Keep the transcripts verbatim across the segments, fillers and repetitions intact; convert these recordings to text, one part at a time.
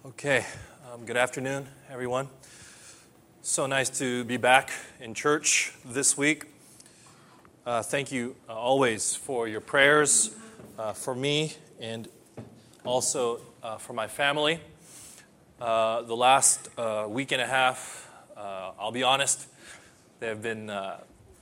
Okay, um, good afternoon, everyone. So nice to be back in church this week. Uh, thank you uh, always for your prayers uh, for me and also uh, for my family. Uh, the last uh, week and a half, uh, I'll be honest, they have been uh,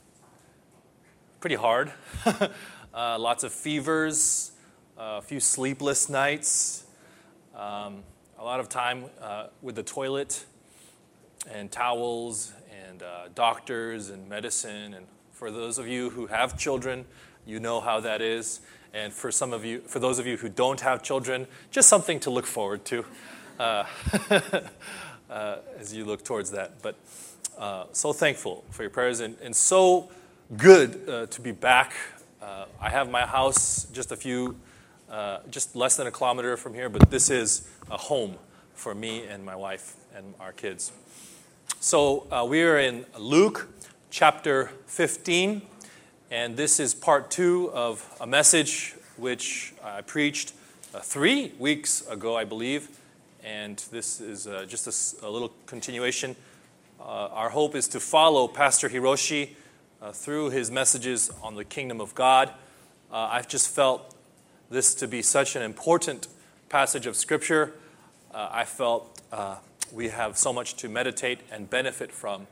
pretty hard. uh, lots of fevers, uh, a few sleepless nights. Um, A lot of time uh, with the toilet and towels and uh, doctors and medicine. And for those of you who have children, you know how that is. And for some of you, for those of you who don't have children, just something to look forward to uh, uh, as you look towards that. But uh, so thankful for your prayers and, and so good uh, to be back. Uh, I have my house just a few Uh, just less than a kilometer from here, but this is a home for me and my wife and our kids. So uh, we are in Luke chapter fifteen, and this is part two of a message which I preached uh, three weeks ago, I believe, and this is uh, just a, a little continuation. Uh, our hope is to follow Pastor Hiroshi uh, through his messages on the kingdom of God. Uh, I've just felt this to be such an important passage of Scripture. Uh, I felt uh, we have so much to meditate and benefit from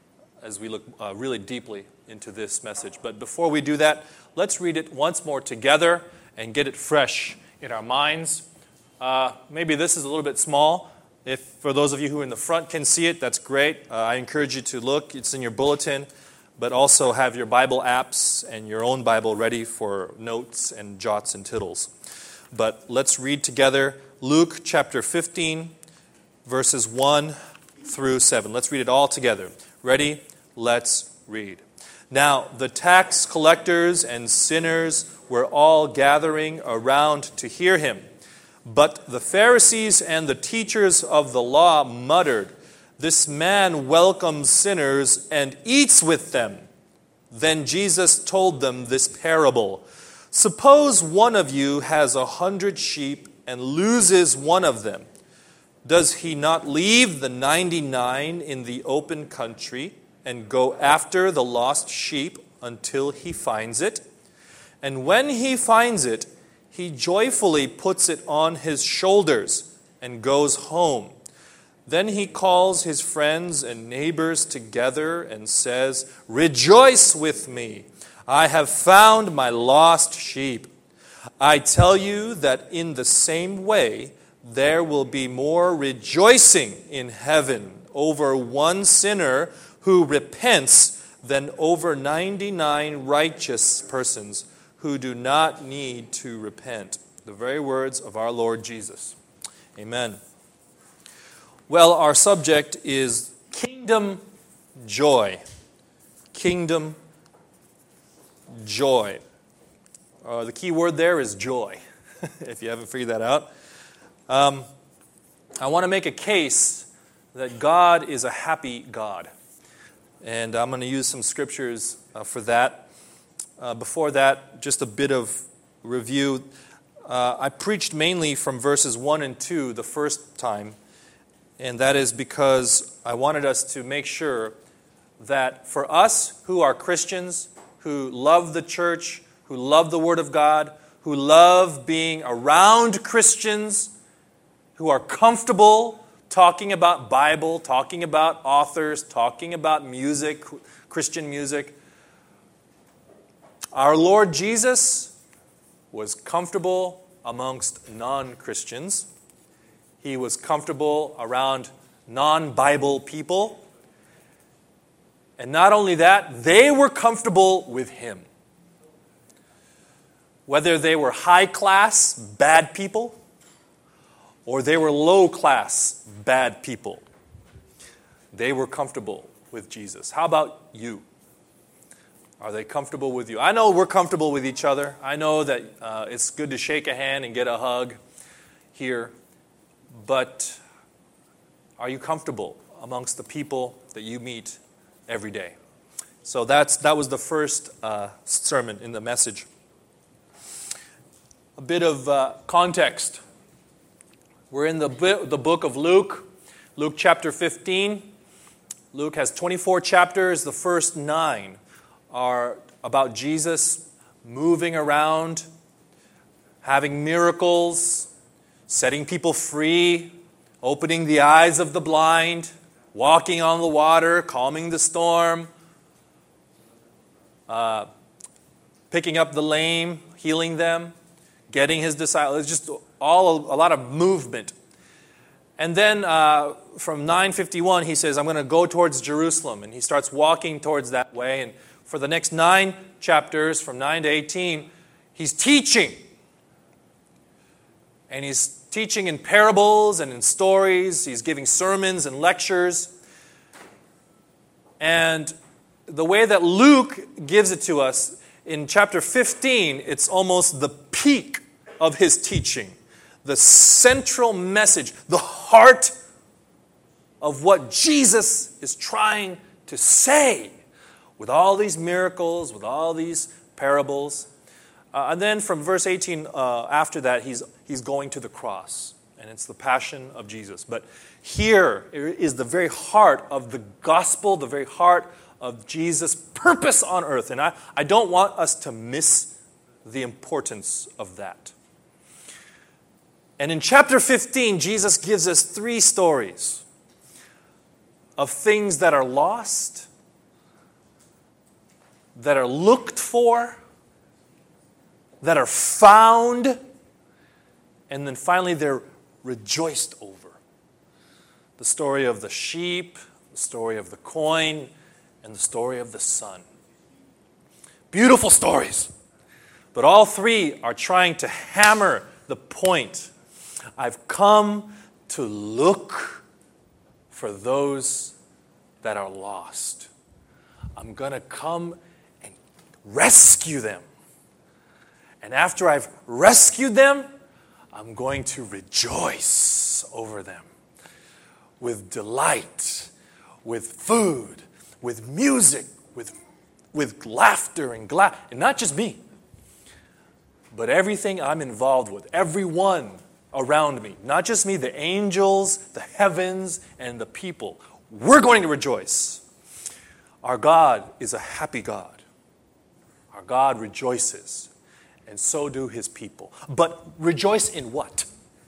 as we look uh, really deeply into this message. But before we do that, let's read it once more together and get it fresh in our minds. Uh, maybe this is a little bit small. If for those of you who are in the front can see it, that's great. Uh, I encourage you to look. It's in your bulletin. But also have your Bible apps and your own Bible ready for notes and jots and tittles. But let's read together Luke chapter fifteen, verses one through seven. Let's read it all together. Ready? Let's read. Now, the tax collectors and sinners were all gathering around to hear him. But the Pharisees and the teachers of the law muttered, "This man welcomes sinners and eats with them." Then Jesus told them this parable. "Suppose one of you has a hundred sheep and loses one of them. Does he not leave the ninety-nine in the open country and go after the lost sheep until he finds it? And when he finds it, he joyfully puts it on his shoulders and goes home. Then he calls his friends and neighbors together and says, 'Rejoice with me, I have found my lost sheep.' I tell you that in the same way, there will be more rejoicing in heaven over one sinner who repents than over ninety-nine righteous persons who do not need to repent." The very words of our Lord Jesus. Amen. Well, our subject is kingdom joy. Kingdom joy. Uh, the key word there is joy, if you haven't figured that out. Um, I want to make a case that God is a happy God. And I'm going to use some scriptures uh, for that. Uh, before that, just a bit of review. Uh, I preached mainly from verses one and two the first time. And that is because I wanted us to make sure that for us who are Christians, who love the church, who love the Word of God, who love being around Christians, who are comfortable talking about Bible, talking about authors, talking about music, Christian music, our Lord Jesus was comfortable amongst non-Christians. He was comfortable around non-Bible people. And not only that, they were comfortable with him. Whether they were high-class, bad people, or they were low-class, bad people, they were comfortable with Jesus. How about you? Are they comfortable with you? I know we're comfortable with each other. I know that uh, it's good to shake a hand and get a hug here. But are you comfortable amongst the people that you meet every day? So that's that was the first uh, sermon in the message. A bit of uh, context. We're in the, the book of Luke, Luke chapter fifteen. Luke has twenty-four chapters. The first nine are about Jesus moving around, having miracles, setting people free, opening the eyes of the blind, walking on the water, calming the storm, uh, picking up the lame, healing them, getting his disciples. It's just all a lot of movement. And then uh, from nine fifty-one, he says, I'm going to go towards Jerusalem. And he starts walking towards that way. And for the next nine chapters, from nine to eighteen, he's teaching. And he's teaching in parables and in stories. He's giving sermons and lectures. And the way that Luke gives it to us, in chapter fifteen, it's almost the peak of his teaching. The central message, the heart of what Jesus is trying to say with all these miracles, with all these parables. Uh, and then from verse eighteen, uh, after that, he's, he's going to the cross. And it's the passion of Jesus. But here is the very heart of the gospel, the very heart of Jesus' purpose on earth. And I, I don't want us to miss the importance of that. And in chapter fifteen, Jesus gives us three stories of things that are lost, that are looked for, that are found, and then finally they're rejoiced over. The story of the sheep, the story of the coin, and the story of the son. Beautiful stories. But all three are trying to hammer the point. I've come to look for those that are lost. I'm going to come and rescue them. And after I've rescued them, I'm going to rejoice over them with delight, with food, with music, with, with laughter and glad. And not just me, but everything I'm involved with, everyone around me. Not just me, the angels, the heavens, and the people. We're going to rejoice. Our God is a happy God. Our God rejoices, and so do his people. But rejoice in what?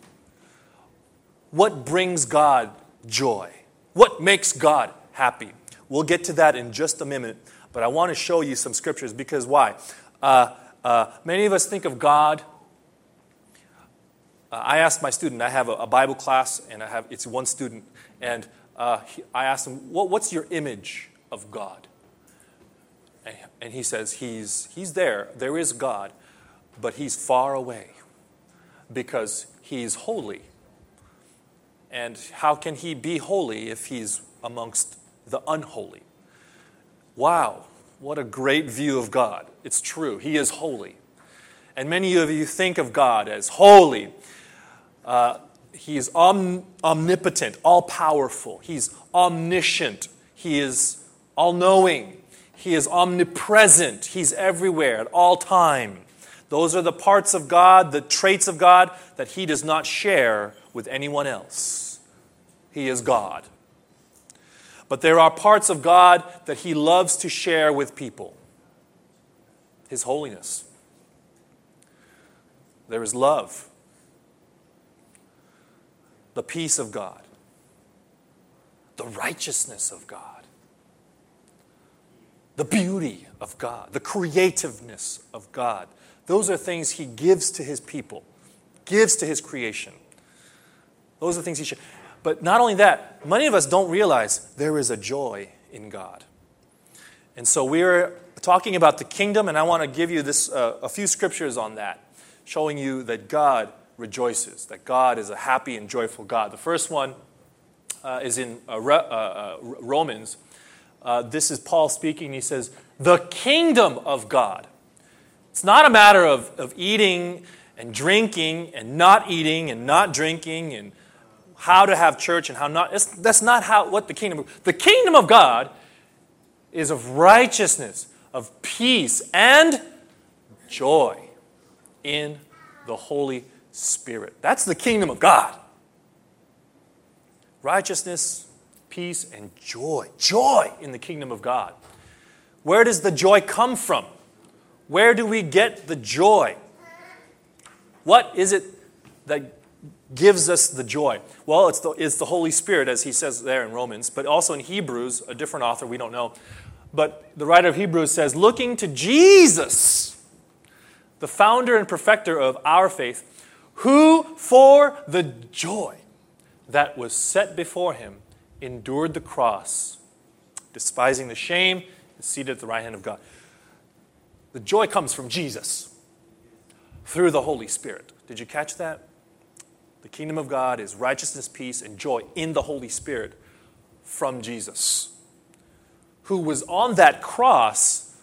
What brings God joy? What makes God happy? We'll get to that in just a minute, but I want to show you some scriptures because why? Uh, uh, many of us think of God. Uh, I asked my student, I have a, a Bible class, and I have it's one student, and uh, he, I asked him, what, what's your image of God? And, and he says, he's, he's there, there is God, but he's far away because he's holy. And how can he be holy if he's amongst the unholy? Wow, what a great view of God. It's true, he is holy. And many of you think of God as holy. Uh, he is om- omnipotent, all-powerful. He's omniscient. He is all-knowing. He is omnipresent. He's everywhere at all time. Those are the parts of God, the traits of God that he does not share with anyone else. He is God. But there are parts of God that he loves to share with people. His holiness. There is love. The peace of God. The righteousness of God. The beauty of God. The creativeness of God. Those are things he gives to his people. Gives to his creation. Those are things he should. But not only that, many of us don't realize there is a joy in God. And so we're talking about the kingdom, and I want to give you this uh, a few scriptures on that, showing you that God rejoices, that God is a happy and joyful God. The first one uh, is in uh, uh, uh, Romans. Uh, this is Paul speaking. He says, the kingdom of God. It's not a matter of, of eating and drinking and not eating and not drinking and how to have church and how not. It's, that's not how what the kingdom of The kingdom of God is of righteousness, of peace, and joy in the Holy Spirit. That's the kingdom of God. Righteousness, peace, and joy. Joy in the kingdom of God. Where does the joy come from? Where do we get the joy? What is it that gives us the joy? Well, it's the, it's the Holy Spirit, as he says there in Romans, but also in Hebrews, a different author, we don't know. But the writer of Hebrews says, looking to Jesus, the founder and perfecter of our faith, who for the joy that was set before him endured the cross, despising the shame, and seated at the right hand of God. The joy comes from Jesus through the Holy Spirit. Did you catch that? The kingdom of God is righteousness, peace, and joy in the Holy Spirit from Jesus, who was on that cross,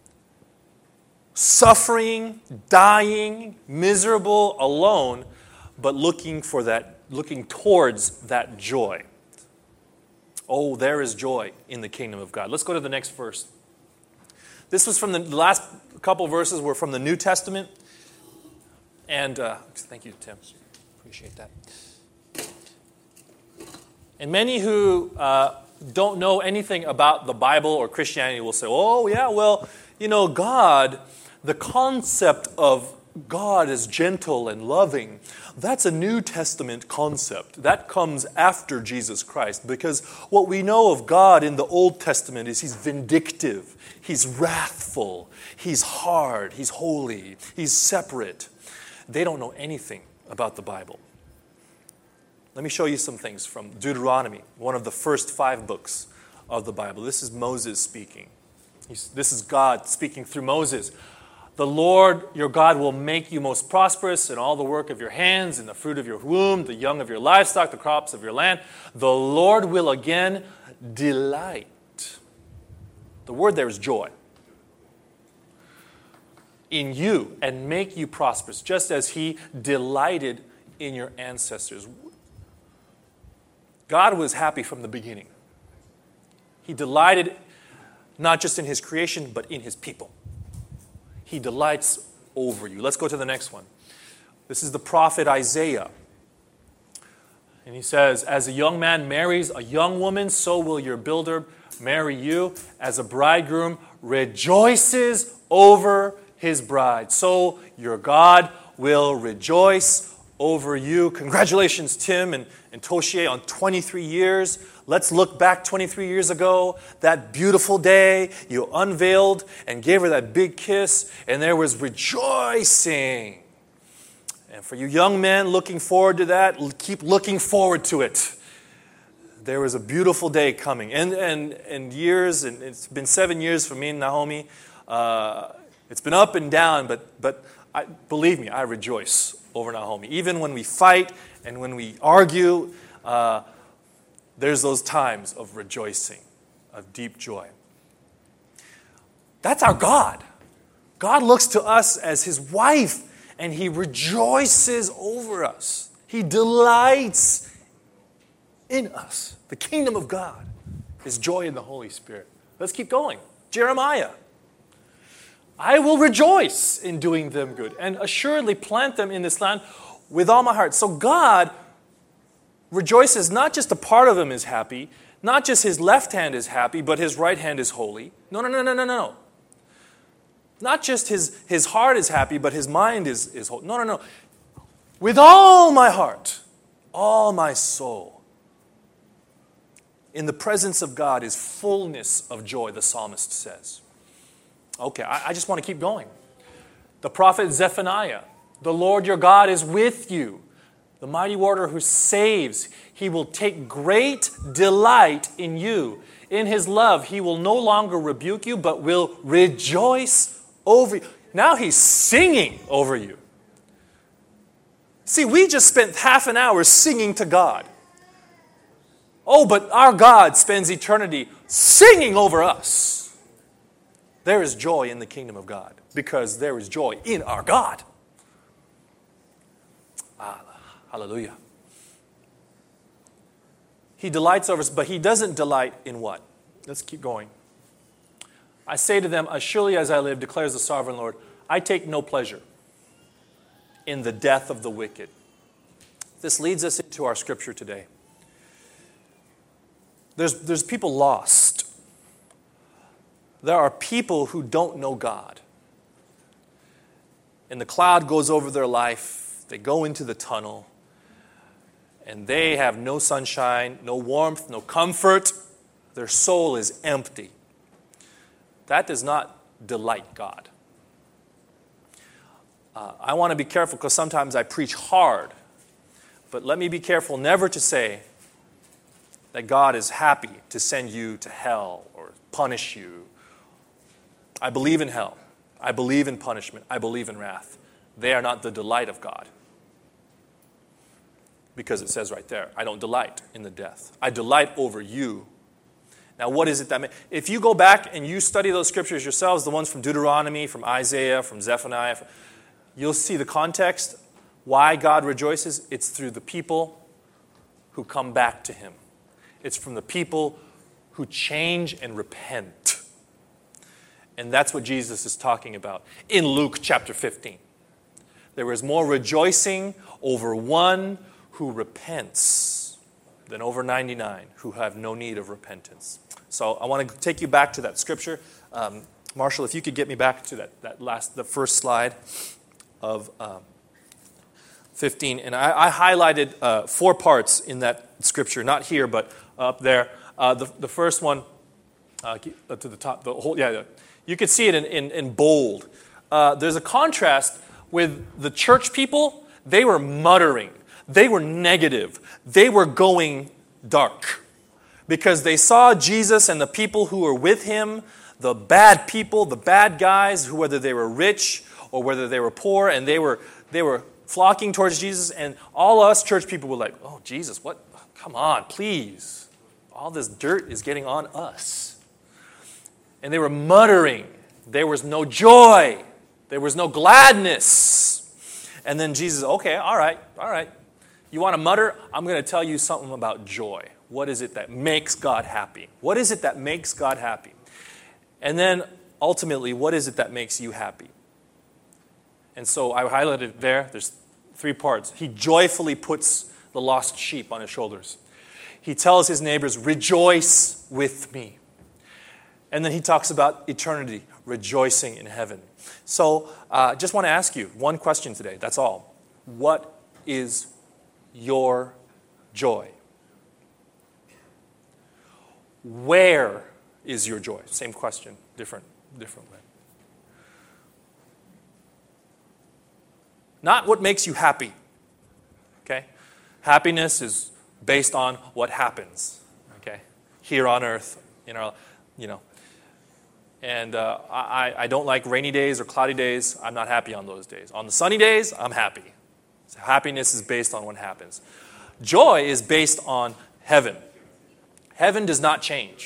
suffering, dying, miserable, alone, but looking for that, looking towards that joy. Oh, there is joy in the kingdom of God. Let's go to the next verse. This was from the, the last couple verses were from the New Testament. And uh, thank you, Tim. Appreciate that. And many who uh, don't know anything about the Bible or Christianity will say, oh, yeah, well, you know, God, the concept of God is gentle and loving, that's a New Testament concept. That comes after Jesus Christ, because what we know of God in the Old Testament is he's vindictive, he's wrathful, he's hard, he's holy, he's separate. They don't know anything about the Bible. Let me show you some things from Deuteronomy, one of the first five books of the Bible. This is Moses speaking. He's, this is God speaking through Moses. The Lord your God will make you most prosperous in all the work of your hands, in the fruit of your womb, the young of your livestock, the crops of your land. The Lord will again delight. The word there is joy. In you and make you prosperous, just as he delighted in your ancestors. God was happy from the beginning. He delighted not just in his creation, but in his people. He delights over you. Let's go to the next one. This is the prophet Isaiah. And he says, as a young man marries a young woman, so will your builder marry you. As a bridegroom rejoices over his bride, so your God will rejoice over you. Congratulations, Tim and, and Toshie, on twenty-three years. Let's look back twenty-three years ago, that beautiful day you unveiled and gave her that big kiss, and there was rejoicing. And for you young men looking forward to that, keep looking forward to it. There was a beautiful day coming. And and, and years, and it's been seven years for me and Naomi. Uh, it's been up and down, but, but I, believe me, I rejoice over Naomi. Even when we fight and when we argue, uh, there's those times of rejoicing, of deep joy. That's our God. God looks to us as his wife, and he rejoices over us. He delights in us. The kingdom of God is joy in the Holy Spirit. Let's keep going. Jeremiah. I will rejoice in doing them good, and assuredly plant them in this land with all my heart. So God rejoices, not just a part of him is happy, not just his left hand is happy, but his right hand is holy. No, no, no, no, no, no. Not just his, his heart is happy, but his mind is, is holy. No, no, no. With all my heart, all my soul. In the presence of God is fullness of joy, the psalmist says. Okay, I, I just want to keep going. The prophet Zephaniah. The Lord your God is with you, the mighty warrior who saves. He will take great delight in you. In his love, he will no longer rebuke you, but will rejoice over you. Now he's singing over you. See, we just spent half an hour singing to God. Oh, but our God spends eternity singing over us. There is joy in the kingdom of God because there is joy in our God. Ah, hallelujah. He delights over us, but he doesn't delight in what? Let's keep going. I say to them, as surely as I live, declares the sovereign Lord, I take no pleasure in the death of the wicked. This leads us into our scripture today. There's, there's people lost. There are people who don't know God. And the cloud goes over their life. They go into the tunnel. And they have no sunshine, no warmth, no comfort. Their soul is empty. That does not delight God. Uh, I want to be careful because sometimes I preach hard. But let me be careful never to say that God is happy to send you to hell or punish you. I believe in hell. I believe in punishment. I believe in wrath. They are not the delight of God. Because it says right there, I don't delight in the death. I delight over you. Now, what is it that... Ma- if you go back and you study those scriptures yourselves, the ones from Deuteronomy, from Isaiah, from Zephaniah, you'll see the context. Why God rejoices? It's through the people who come back to Him. It's from the people who change and repent. And that's what Jesus is talking about in Luke chapter fifteen. There is more rejoicing over one who repents than over ninety-nine who have no need of repentance. So I want to take you back to that scripture. Um, Marshall, if you could get me back to that, that last, the first slide of um, fifteen. And I, I highlighted uh, four parts in that scripture, not here, but up there. Uh, the, the first one, uh, to the top, the whole, yeah, you could see it in, in, in bold. Uh, there's a contrast with the church people. They were muttering. They were negative. They were going dark because they saw Jesus and the people who were with him, the bad people, the bad guys, who whether they were rich or whether they were poor, and they were they were flocking towards Jesus. And all us church people were like, "Oh, Jesus, what? Come on, please! All this dirt is getting on us." And they were muttering. There was no joy. There was no gladness. And then Jesus, okay, all right, all right. You want to mutter? I'm going to tell you something about joy. What is it that makes God happy? What is it that makes God happy? And then ultimately, what is it that makes you happy? And so I highlighted it there. There's three parts. He joyfully puts the lost sheep on his shoulders. He tells his neighbors, rejoice with me. And then he talks about eternity, rejoicing in heaven. So I uh, just want to ask you one question today. That's all. What is your joy? Where is your joy? Same question, different, different way. Not what makes you happy. Okay? Happiness is based on what happens. Okay? Here on earth, in our, you know. And uh, I, I don't like rainy days or cloudy days. I'm not happy on those days. On the sunny days, I'm happy. So happiness is based on what happens. Joy is based on heaven. Heaven does not change.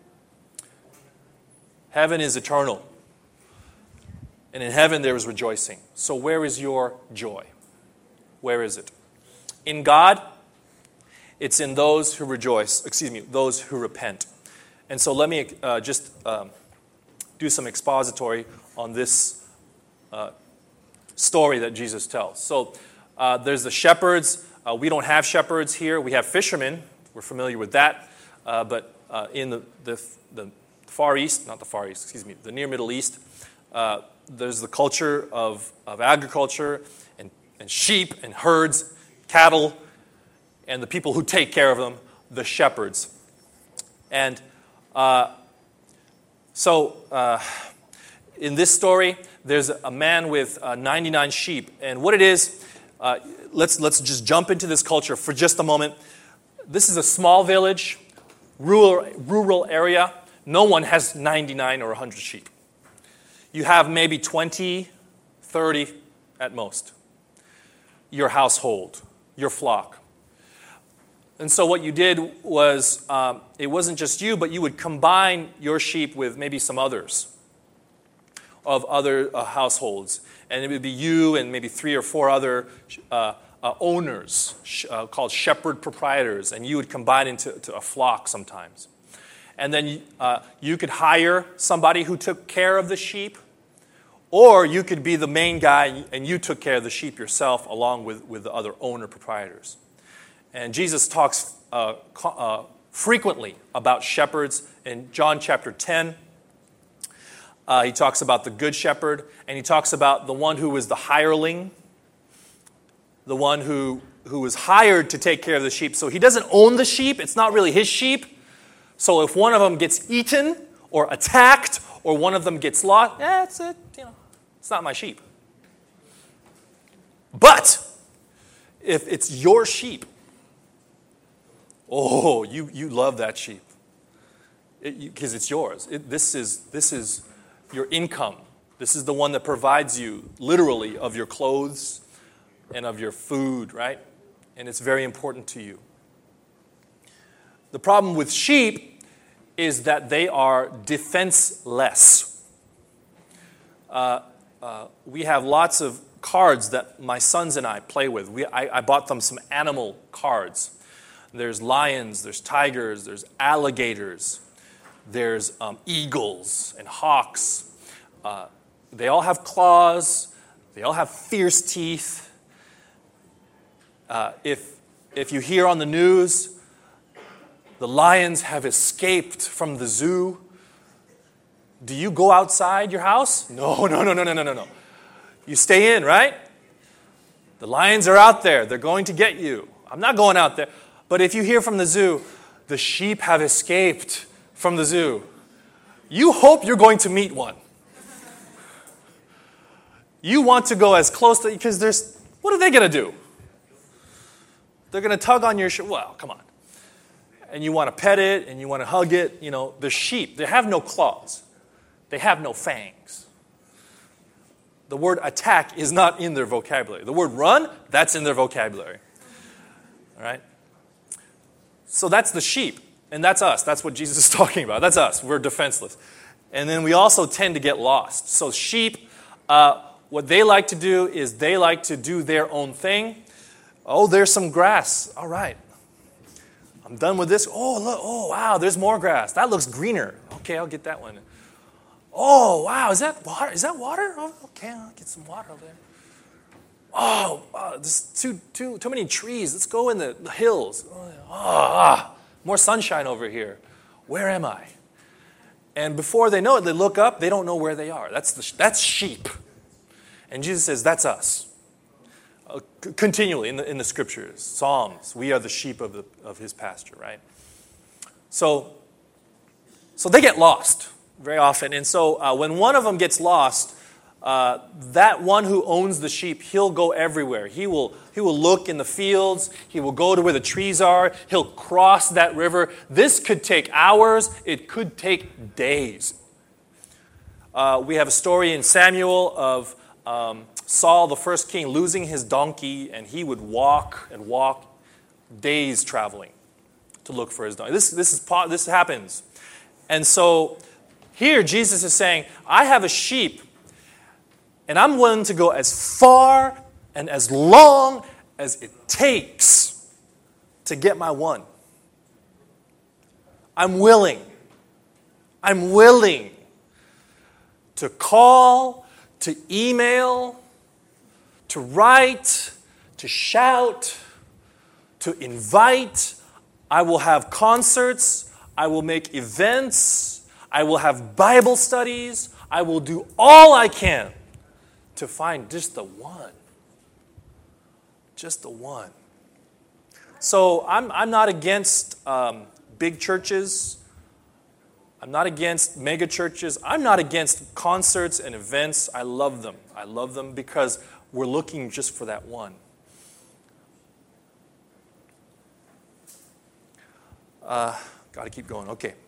Heaven is eternal. And in heaven there is rejoicing. So where is your joy? Where is it? In God, it's in those who rejoice. Excuse me, those who repent. And so let me uh, just um, do some expository on this uh, story that Jesus tells. So uh, there's the shepherds. Uh, we don't have shepherds here. We have fishermen. We're familiar with that. Uh, but uh, in the, the, the Far East, not the Far East, excuse me, the Near Middle East, uh, there's the culture of, of agriculture and, and sheep and herds, cattle, and the people who take care of them, the shepherds. And uh, so uh, in this story, there's a man with uh, ninety-nine sheep. And what it is, uh, let's, let's just jump into this culture for just a moment. This is a small village, rural, rural area. No one has ninety-nine or one hundred sheep. You have maybe twenty, thirty at most. Your household, your flock. And so what you did was, um, it wasn't just you, but you would combine your sheep with maybe some others of other uh, households. And it would be you and maybe three or four other uh, uh, owners sh- uh, called shepherd proprietors. And you would combine into to a flock sometimes. And then uh, you could hire somebody who took care of the sheep. Or you could be the main guy and you took care of the sheep yourself along with, with the other owner proprietors. And Jesus talks uh, uh, frequently about shepherds. In John chapter ten, uh, he talks about the good shepherd, and he talks about the one who was the hireling, the one who, who was hired to take care of the sheep. So he doesn't own the sheep. It's not really his sheep. So if one of them gets eaten or attacked or one of them gets lost, eh, it's, a, you know, it's not my sheep. But if it's your sheep, oh, you, you love that sheep because it, it's yours. It, this is this is your income. This is the one that provides you literally of your clothes and of your food, right? And it's very important to you. The problem with sheep is that they are defenseless. Uh, uh, we have lots of cards that my sons and I play with. We, I, I bought them some animal cards. There's lions, there's tigers, there's alligators, there's um, eagles and hawks. Uh, they all have claws. They all have fierce teeth. Uh, if, if you hear on the news, the lions have escaped from the zoo, do you go outside your house? No, no, no, no, no, no, no, no. You stay in, right? The lions are out there. They're going to get you. I'm not going out there. But if you hear from the zoo, the sheep have escaped from the zoo, you hope you're going to meet one. You want to go as close to, because there's, what are they going to do? They're going to tug on your shirt. Well, come on. And you want to pet it, and you want to hug it. You know, the sheep, they have no claws. They have no fangs. The word attack is not in their vocabulary. The word run, that's in their vocabulary. All right? So that's the sheep, and that's us. That's what Jesus is talking about. That's us. We're defenseless. And then we also tend to get lost. So sheep, uh, what they like to do is they like to do their own thing. Oh, there's some grass. All right. I'm done with this. Oh, look. Oh, wow, there's more grass. That looks greener. Okay, I'll get that one. Oh, wow, is that water? Is that water? Oh, okay, I'll get some water over there. Oh, wow, there's too, too, too many trees. Let's go in the, the hills. Oh, ah, more sunshine over here. Where am I? And before they know it, they look up. They don't know where they are. That's, the, that's sheep. And Jesus says, that's us. Uh, c- continually in the, in the scriptures, Psalms, we are the sheep of, the, of his pasture, right? So, so they get lost very often. And so uh, when one of them gets lost, uh, that one who owns the sheep, he'll go everywhere. He will, he will look in the fields. He will go to where the trees are. He'll cross that river. This could take hours. It could take days. Uh, we have a story in Samuel of um, Saul, the first king, losing his donkey, and he would walk and walk days traveling to look for his donkey. This, this, is, this happens. And so here, Jesus is saying, I have a sheep, and I'm willing to go as far and as long as it takes to get my one. I'm willing. I'm willing to call, to email, to write, to shout, to invite. I will have concerts. I will make events. I will have Bible studies. I will do all I can to find just the one. Just the one. So I'm, I'm not against um, big churches. I'm not against mega churches. I'm not against concerts and events. I love them. I love them because we're looking just for that one. Uh, got to keep going. Okay.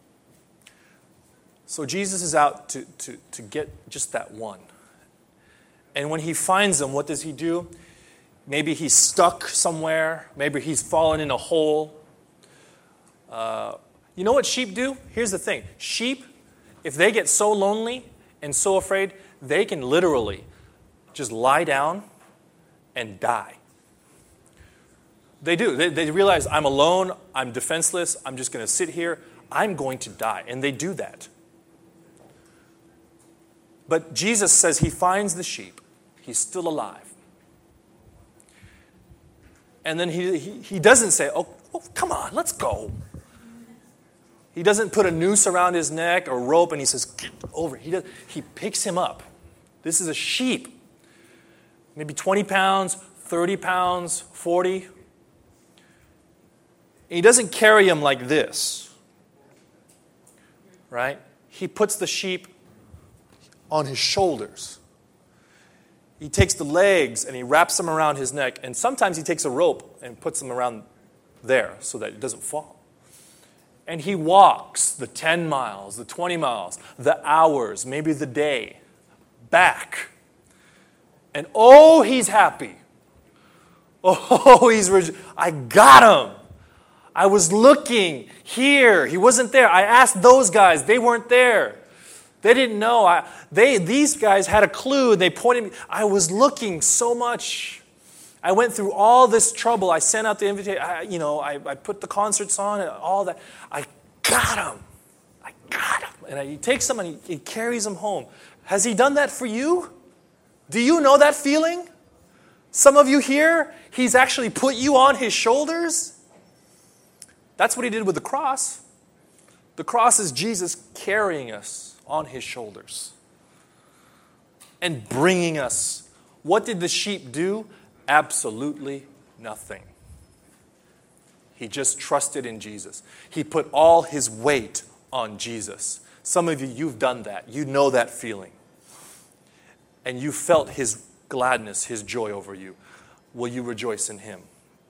So Jesus is out to, to, to get just that one. And when he finds them, what does he do? Maybe he's stuck somewhere. Maybe he's fallen in a hole. Uh, you know what sheep do? Here's the thing. Sheep, if they get so lonely and so afraid, they can literally just lie down and die. They do. They, they realize, I'm alone. I'm defenseless. I'm just going to sit here. I'm going to die. And they do that. But Jesus says he finds the sheep. He's still alive. And then he, he, he doesn't say, oh, oh, come on, let's go. He doesn't put a noose around his neck or rope and he says, get over. He, does, he picks him up. This is a sheep. Maybe twenty pounds, thirty pounds, forty. He doesn't carry him like this. Right? He puts the sheep on his shoulders. He takes the legs and he wraps them around his neck. And sometimes he takes a rope and puts them around there so that it doesn't fall. And he walks the ten miles, the twenty miles, the hours, maybe the day, back. And oh, he's happy. Oh, he's, re- I got him. I was looking here. He wasn't there. I asked those guys. They weren't there. They didn't know. I, they, these guys had a clue. They pointed me. I was looking so much. I went through all this trouble. I sent out the invitation. I, you know, I, I put the concerts on and all that. I got him. I got him. And I, he takes them and he, he carries them home. Has he done that for you? Do you know that feeling? Some of you here, he's actually put you on his shoulders. That's what he did with the cross. The cross is Jesus carrying us on his shoulders and bringing us. What did the sheep do? Absolutely nothing. He just trusted in Jesus. He put all his weight on Jesus. Some of you, you've done that. You know that feeling. And you felt his gladness, his joy over you. Will you rejoice in him?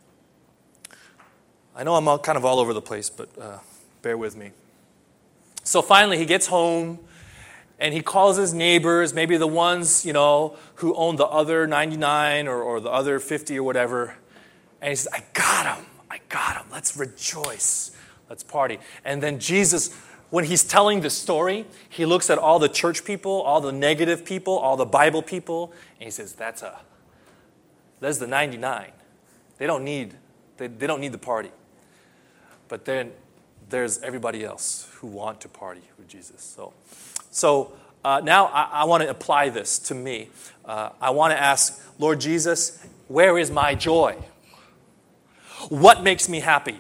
I know I'm all, kind of all over the place, but uh, bear with me. So finally, he gets home, and he calls his neighbors, maybe the ones, you know, who own the other ninety-nine or, or the other fifty or whatever. And he says, I got him. I got him. Let's rejoice. Let's party. And then Jesus, when he's telling the story, he looks at all the church people, all the negative people, all the Bible people, and he says, that's a, that's the ninety-nine. They don't need, they, they don't need the party. But then there's everybody else who want to party with Jesus. So, so uh, now I, I want to apply this to me. Uh, I want to ask, Lord Jesus, where is my joy? What makes me happy?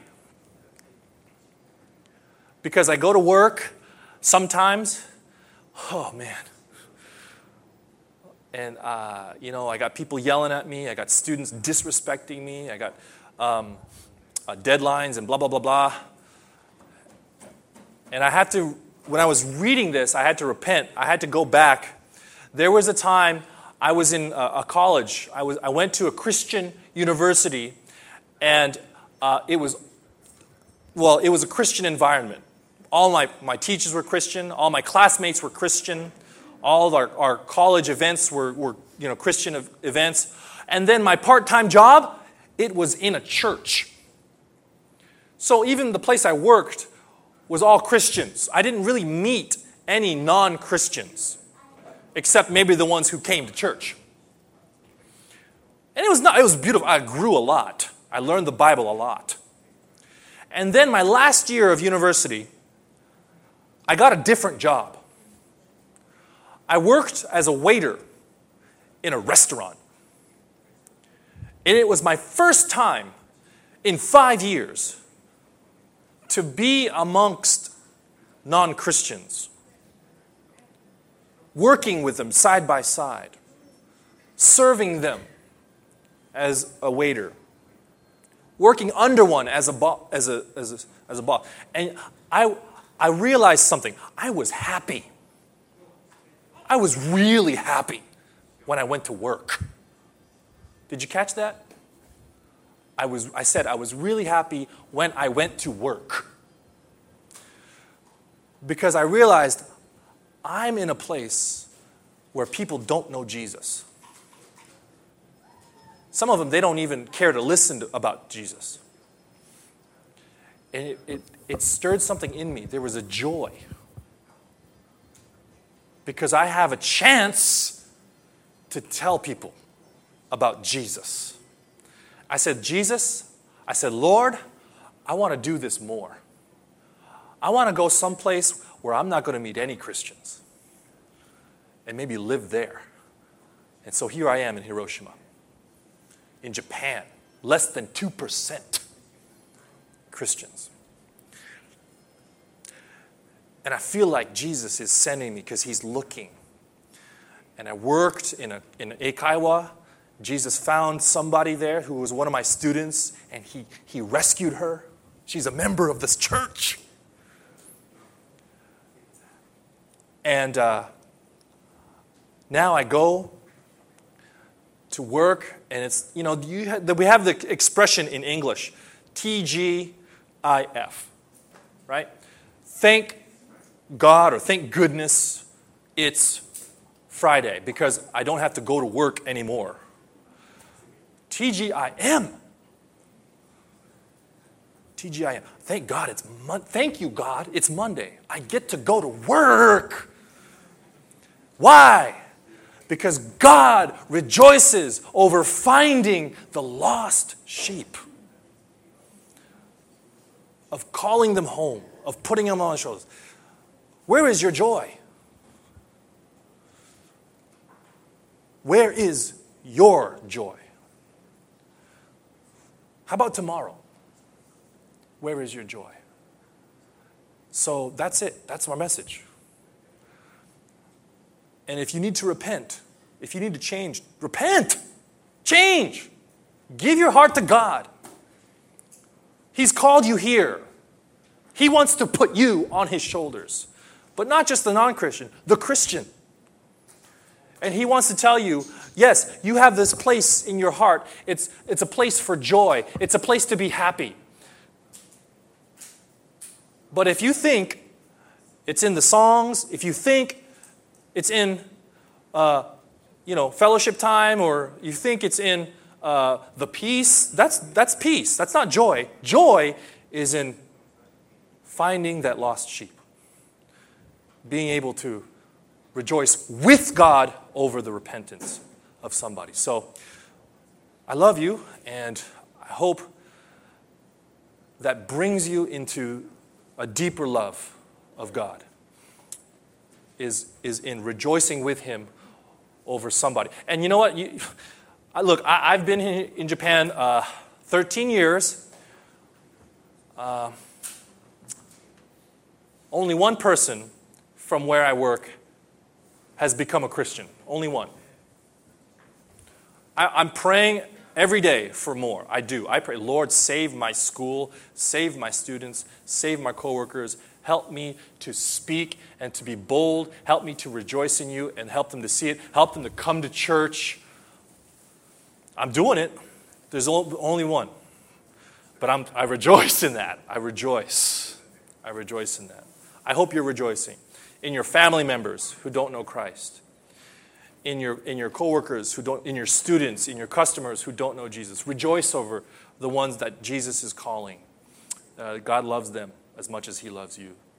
Because I go to work sometimes, oh man. And, uh, you know, I got people yelling at me. I got students disrespecting me. I got um, uh, deadlines and blah, blah, blah, blah. And I had to, when I was reading this, I had to repent. I had to go back. There was a time I was in a, a college. I was I went to a Christian university, and uh, it was, well, it was a Christian environment. All my, my teachers were Christian. All my classmates were Christian. All of our, our college events were, were you know, Christian ev- events. And then my part-time job, it was in a church. So even the place I worked was all Christians. I didn't really meet any non-Christians, except maybe the ones who came to church. And it was not, it was beautiful. I grew a lot. I learned the Bible a lot. And then my last year of university, I got a different job. I worked as a waiter in a restaurant. And it was my first time in five years to be amongst non-Christians, working with them side by side, serving them as a waiter, working under one as a bo- as a as a, as a boss. And I I realized something. I was happy. I was really happy when I went to work. Did you catch that? I was I said I was really happy when I went to work. Because I realized I'm in a place where people don't know Jesus. Some of them, they don't even care to listen to, about Jesus. And it, it, it stirred something in me. There was a joy. Because I have a chance to tell people about Jesus. I said, Jesus, I said, Lord, I want to do this more. I want to go someplace where I'm not going to meet any Christians and maybe live there. And so here I am in Hiroshima, in Japan, less than two percent Christians. And I feel like Jesus is sending me because he's looking. And I worked in a in Eikaiwa. Jesus found somebody there who was one of my students, and he, he rescued her. She's a member of this church. And uh, now I go to work, and it's, you know, you have, we have the expression in English, T G I F, right? Thank God or thank goodness it's Friday because I don't have to go to work anymore. T G I M. T G I M. Thank God it's Mon- Thank you, God, it's Monday. I get to go to work. Why? Because God rejoices over finding the lost sheep, of calling them home, of putting them on his shoulders. Where is your joy? Where is your joy? How about tomorrow? Where is your joy? So that's it. That's our message. And if you need to repent, if you need to change, repent. Change. Give your heart to God. He's called you here. He wants to put you on his shoulders. But not just the non-Christian, the Christian. And he wants to tell you, yes, you have this place in your heart. It's, it's a place for joy. It's a place to be happy. But if you think it's in the songs, if you think it's in, uh, you know, fellowship time, or you think it's in uh, the peace, that's, that's peace. That's not joy. Joy is in finding that lost sheep. Being able to rejoice with God over the repentance of somebody. So, I love you, and I hope that brings you into a deeper love of God, is, is in rejoicing with him over somebody. And you know what? You, I, look, I, I've been in, in Japan uh, thirteen years. Uh, only one person from where I work has become a Christian. Only one. I, I'm praying every day for more. I do. I pray, Lord, save my school, save my students, save my coworkers. Help me to speak and to be bold. Help me to rejoice in you and help them to see it. Help them to come to church. I'm doing it. There's only one. But I'm, I rejoice in that. I rejoice. I rejoice in that. I hope you're rejoicing in your family members who don't know Christ, in your in your coworkers who don't, in your students, in your customers who don't know Jesus. Rejoice over the ones that Jesus is calling. Uh, God loves them as much as he loves you.